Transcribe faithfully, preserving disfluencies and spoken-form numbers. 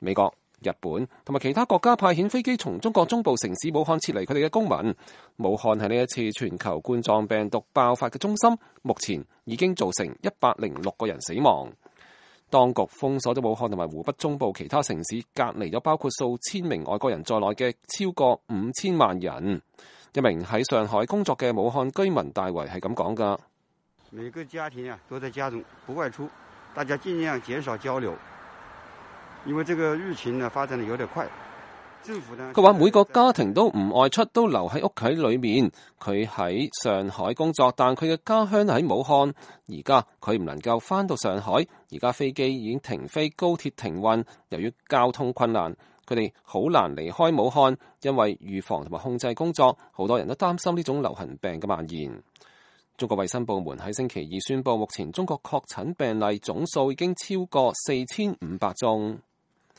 美國、日本同埋其他國家派遣飛機從中國中部城市武漢撤離佢哋嘅公民。武漢係呢一次全球冠狀病毒爆發嘅中心，目前已經造成一百零六個人死亡。當局封鎖咗武漢同埋湖北中部其他城市，隔離咗包括數千名外國人在內嘅超過五千萬人。一名喺上海工作嘅武漢居民大為係咁講㗎： 每個家庭啊都在家中不外出，大家盡量減少交流，因為這個疫情呢發展得有點快。政府呢，佢話每個家庭都唔外出，都留喺屋企裏面。佢喺上海工作，但佢嘅家鄉喺武漢。而家佢唔能夠翻到上海，而家飛機已經停飛，高鐵停運。由於交通困難，佢哋好難離開武漢，因為預防同埋控制工作，好多人都擔心呢種流行病嘅蔓延。中國衛生部門喺星期二宣布，目前中國確診病例總數已經超過四千五百宗。